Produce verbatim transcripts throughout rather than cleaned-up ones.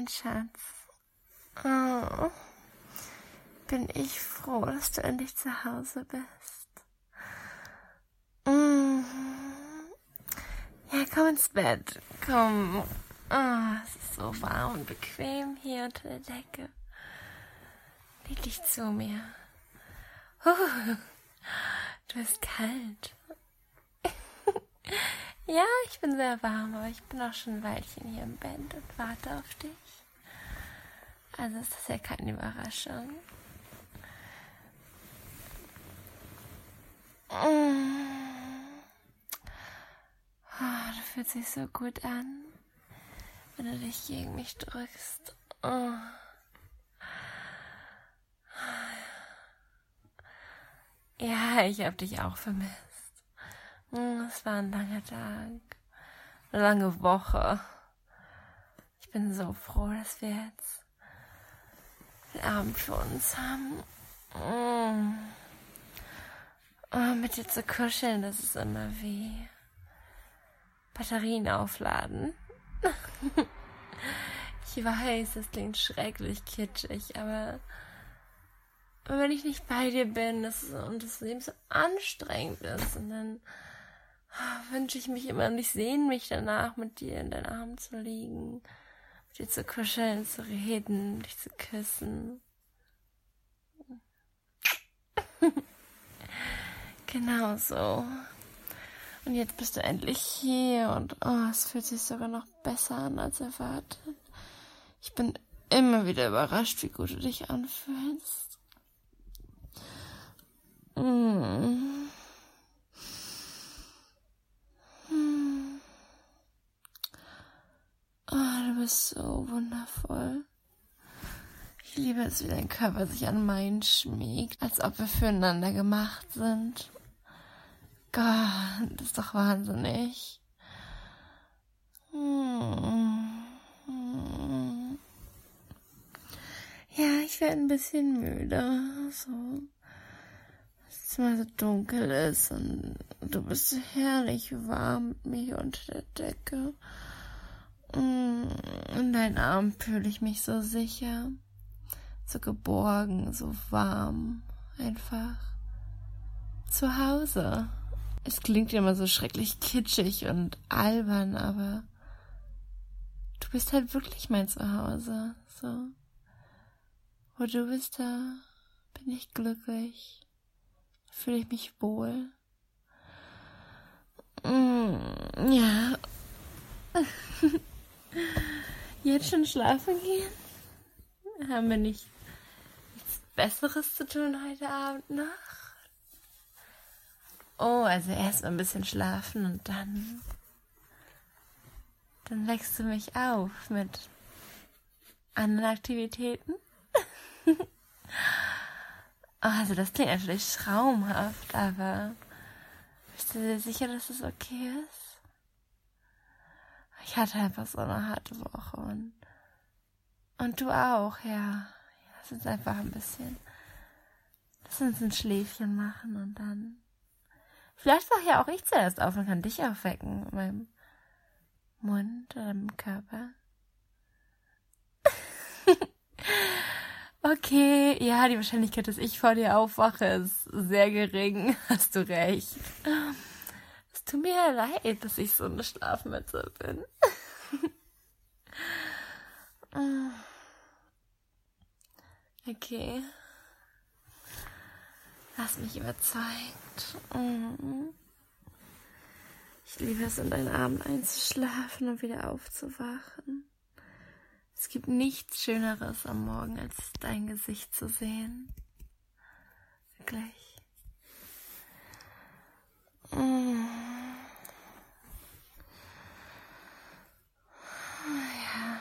mein Schatz. Oh, bin ich froh, dass du endlich zu Hause bist. Mm. Ja, komm ins Bett. Komm. Oh, es ist so warm und bequem hier unter der Decke. Leg dich zu mir. Uh, du bist kalt. Ja, ich bin sehr warm, aber ich bin auch schon ein Weilchen hier im Bett und warte auf dich. Also ist das ja keine Überraschung. Oh, du fühlst dich so gut an, wenn du dich gegen mich drückst. Oh. Ja, ich hab dich auch vermisst. Es war ein langer Tag, eine lange Woche. Ich bin so froh, dass wir jetzt den Abend für uns haben. Oh, mit dir zu kuscheln, das ist immer wie Batterien aufladen. Ich weiß, das klingt schrecklich kitschig, aber wenn ich nicht bei dir bin das ist, und das Leben so anstrengend ist, und dann oh, wünsche ich mich immer und ich sehne mich danach, mit dir in deinen Armen zu liegen, mit dir zu kuscheln, zu reden, dich zu küssen. Genau so. Und jetzt bist du endlich hier und oh, es fühlt sich sogar noch besser an als erwartet. Ich bin immer wieder überrascht, wie gut du dich anfühlst. Mm. Mm. Oh, du bist so wundervoll. Ich liebe es, wie dein Körper sich an meinen schmiegt, als ob wir füreinander gemacht sind. Gott, das ist doch wahnsinnig. Hm. Hm. Ja, ich werde ein bisschen müde, so, dass es mal so dunkel ist und du bist so herrlich warm mit mir unter der Decke. In deinen Armen fühle ich mich so sicher, so geborgen, so warm, einfach zu Hause. Es klingt immer so schrecklich kitschig und albern, aber du bist halt wirklich mein Zuhause. So, wo du bist, da bin ich glücklich, fühle ich mich wohl. Mm, ja. Jetzt schon schlafen gehen? Haben wir nicht nichts Besseres zu tun heute Abend noch? Oh, also erst mal ein bisschen schlafen und dann, dann weckst du mich auf mit anderen Aktivitäten. Oh, also das klingt natürlich traumhaft, aber bist du dir sicher, dass es okay ist? Ich hatte einfach so eine harte Woche und, und du auch, ja. Lass uns einfach ein bisschen, lass uns ein Schläfchen machen und dann vielleicht wache ja auch ich zuerst auf und kann dich aufwecken mit meinem Mund oder meinem Körper. Okay, ja, die Wahrscheinlichkeit, dass ich vor dir aufwache, ist sehr gering. Hast du recht. Es tut mir leid, dass ich so eine Schlafmütze bin. Okay. Hast mich überzeugt. Ich liebe es, in deinen Armen einzuschlafen und wieder aufzuwachen. Es gibt nichts Schöneres am Morgen, als dein Gesicht zu sehen. Wirklich. Ja.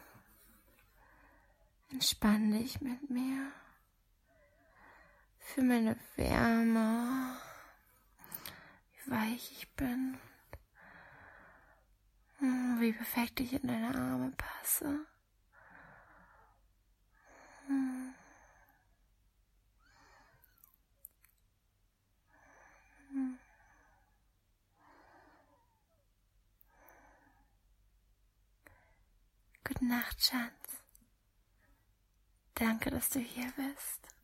Entspann dich mit mir. Für meine Wärme. Wie weich ich bin. Wie perfekt ich in deine Arme passe. Good Gute Nacht, Schatz. Danke, dass du hier bist.